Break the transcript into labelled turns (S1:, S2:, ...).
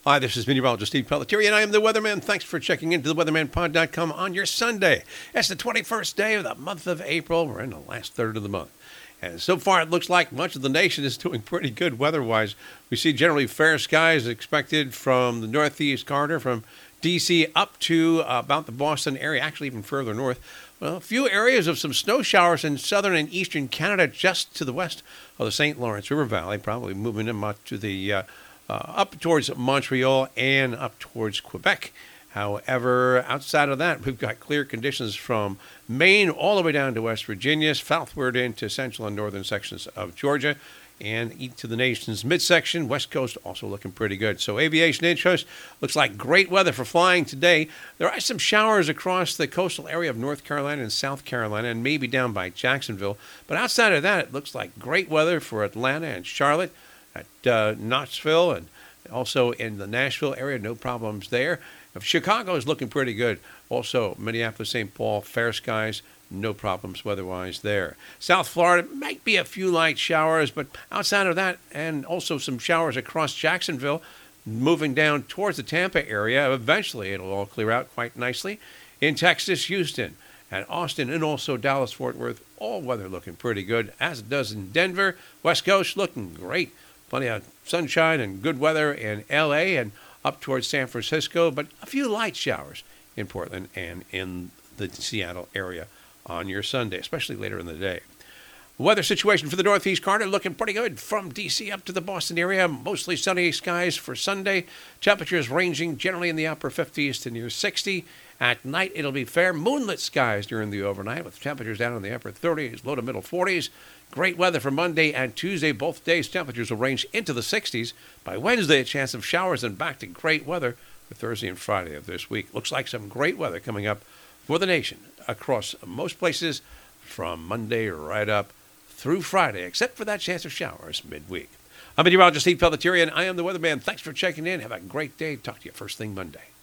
S1: Hi, this is meteorologist Steve Pelletieri, and I am the Weatherman. Thanks for checking into theweathermanpod.com on your Sunday. It's the 21st day of the month of April. We're in the last third of the month. And so far, it looks like much of the nation is doing pretty good weather-wise. We see generally fair skies expected from the northeast corridor, from D.C. up to about the Boston area, actually even further north. Well, a few areas of some snow showers in southern and eastern Canada just to the west of the St. Lawrence River Valley, probably moving them up to the up towards Montreal and up towards Quebec. However, outside of that, we've got clear conditions from Maine all the way down to West Virginia, southward into central and northern sections of Georgia, and into the nation's midsection. West Coast also looking pretty good. So aviation interest looks like great weather for flying today. There are some showers across the coastal area of North Carolina and South Carolina and maybe down by Jacksonville. But outside of that, it looks like great weather for Atlanta and Charlotte, at Knoxville, and also in the Nashville area. No problems there. Chicago is looking pretty good. Also, Minneapolis, St. Paul, fair skies. No problems weather-wise there. South Florida might be a few light showers, but outside of that, and also some showers across Jacksonville, moving down towards the Tampa area. Eventually, it'll all clear out quite nicely. In Texas, Houston, and Austin, and also Dallas-Fort Worth, all weather looking pretty good, as it does in Denver. West Coast looking great. Plenty of sunshine and good weather in L.A. and up towards San Francisco, but a few light showers in Portland and in the Seattle area on your Sunday, especially later in the day. Weather situation for the northeast corridor looking pretty good from D.C. up to the Boston area. Mostly sunny skies for Sunday. Temperatures ranging generally in the upper 50s to near 60. At night, it'll be fair moonlit skies during the overnight with temperatures down in the upper 30s, low to middle 40s. Great weather for Monday and Tuesday. Both days, temperatures will range into the 60s. By Wednesday, a chance of showers and back to great weather for Thursday and Friday of this week. Looks like some great weather coming up for the nation across most places from Monday right up through Friday, except for that chance of showers midweek. I'm meteorologist Steve Pelletieri, and I am the Weatherman. Thanks for checking in. Have a great day. Talk to you first thing Monday.